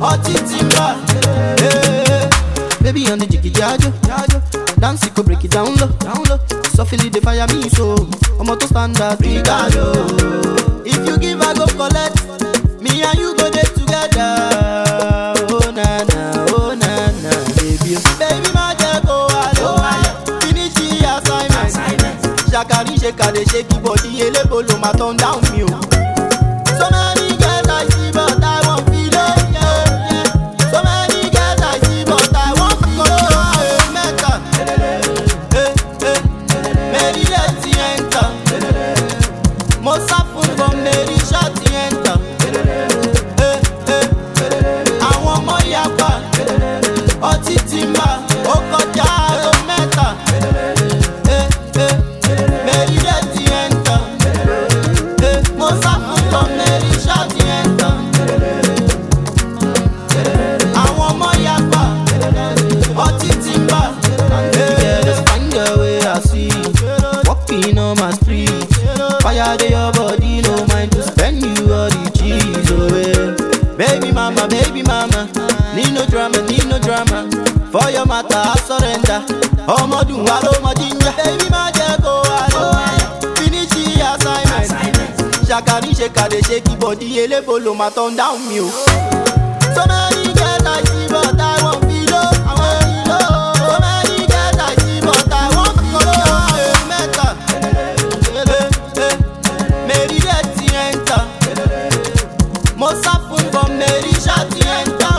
Oti timba. Baby on the jiggy jajo. Dance it go break it down low. So feel it, they fire me so. I'm out to standard Ricardo. If you give I go collect. Me and you go there together. Oh na na, baby. Baby my go alo. Finish the assignment. Shakari shake they shake your body. Ele bolo ma turn down me. So many girls I see but I won't feel it. Yeah. So many girls I see but I won't feel it. Meta. Mary let you enter. Mosa fun from Mary shot you enter. I want more yapa. Oti timba. Okoja lo meta. Mary let you enter. Mosa fun from Mary shot you enter. I want more yapa. Oti timba. Yeah, just find your way I see. Walking on my street. Fire to your body, no mind to spend you all the cheese away. Baby mama, need no drama. For your matter, I surrender. Omo dun walo mo ginger. Baby ma je go alo. Finish the assignment. Shakari shake they shake your body, ele bolo ma turn down me. So many girls I see but I won't feel low. So many girls I see but I won't feel low. Meta. Mary let you enter. Mosa fun from Mary shot you enter.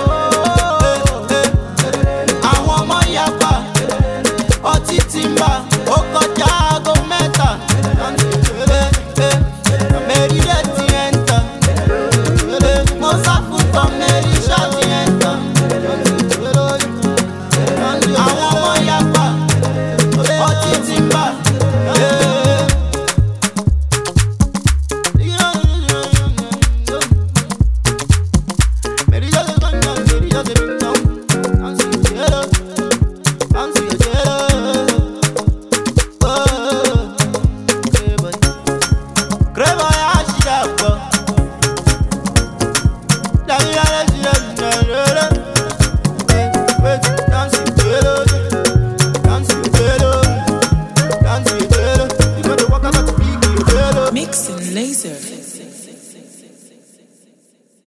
I want more yapa. Oti timba. Okoja go meta. Mary let you enter. Mosa fun from Mary shot you enter. I want more yapa. Oti timba. Creva ya shida.